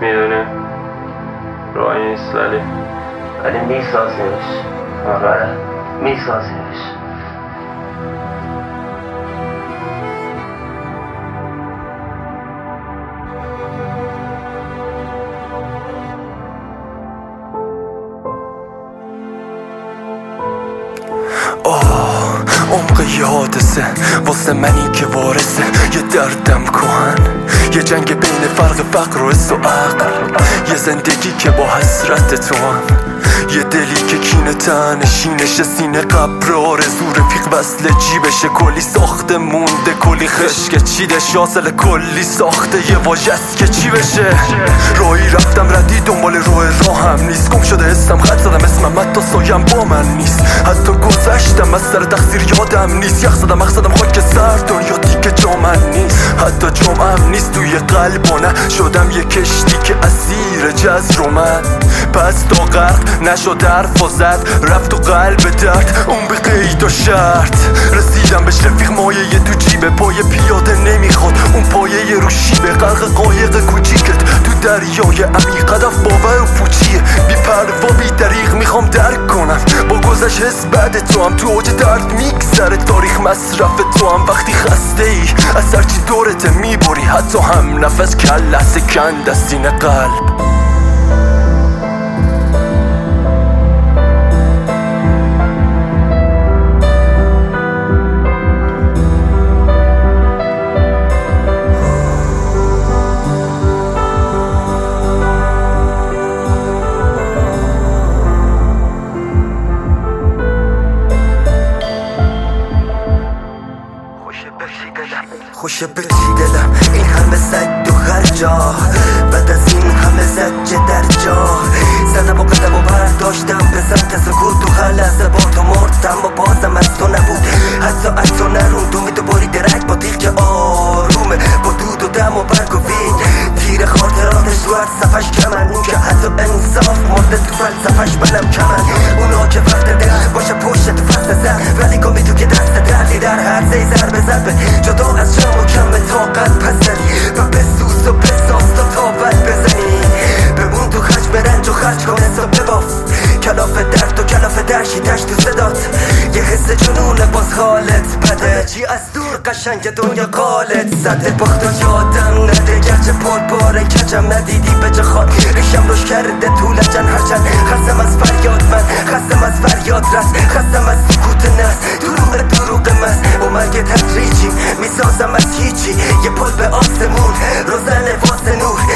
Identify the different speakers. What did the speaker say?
Speaker 1: میدونیم راهی نیست ولی میسازیمش. آره میسازیمش.
Speaker 2: عمق یه حادثه واسه منی که وارثه یه دردم کهن، یه جنگ بین فرق فقر و حس و عقل، یه زندگی که با حسرت تو هم، یه دلی که کینه تنشینش سینه قبر آرزو رفیق وصل جیبشه، کلی ساخته مونده کلی خشک چیده شاسل کلی ساخته یه واژست که چی بشه. راهی رفتم ردی دنبال راهم نیست، گم شده حسم خط زدم اسمم حتی سایم با من نیست، حتی گذشتم از سر تقصیر یادم نیست، یخ زدم خاک سر دنیا دیگه جا من نیست، حتی جامعم نیست توی قلبانه، شدم یه کشتی که اسیر جزر من، پس تا غرق نشد حرف و زد رفت تو قلب درد اون به قید و شرط، رسیدم بهش رفیق مایه تو جیبه، پای پیاده نمیخواد اون پایه رو شیبه، غرق قایق کوچیکت تو دریای عمیق، هدف باور و پوچیه بی پروا بی دریغ، میخوام درک کنم با گذشت حس بعد تو هم تو اوج درد میگذره، تاریخ مصرف تو هم وقتی خسته ای از هرچی دورت میبری، حتی هم نفس کل لحظه کند از سینه قلب. خوشه به چی دلم این همه سگ و خرجا، بعد از این همه زجه در جا، زدم و قدم و برداشتم به سمت سکوت و خلصه با تو مردم و بازم از تو نبود، حتی از تو نروند امید و باری درک با تیل که آرومه، با دود و دم و برگ و وید تیر خاطراتش تو هر صفحش کمن، اون که حتی انصاف مرده تو فلسفش بنم کمن، اونا که وقت دل باشه پشت تو فصل زن، ولی گمی تو که دست دردی در هر زی ضربه ضربه جدا از جام و کم طاقت پسری و بسوز و بساز تا تابت بزنی، بمون تو خرج برنج و خرج کن حساب بباف، کلاف درد و کلاف درشیدش تو صدات، یه حس جنونه باز حالت بده، چی از دور قشنگ دنیا قالت زده، باخت و یادم نده گرچه پرباره کچم ندیدی به جخان، ریشم روش کرده تو لجن هرچند خستم از فریاد من، خستم از فریاد رست، خستم از سکوت نست دروغ مست با مرگ تدریجی میسازم از هیچی، یه پل به آسمون روزن واسه نور،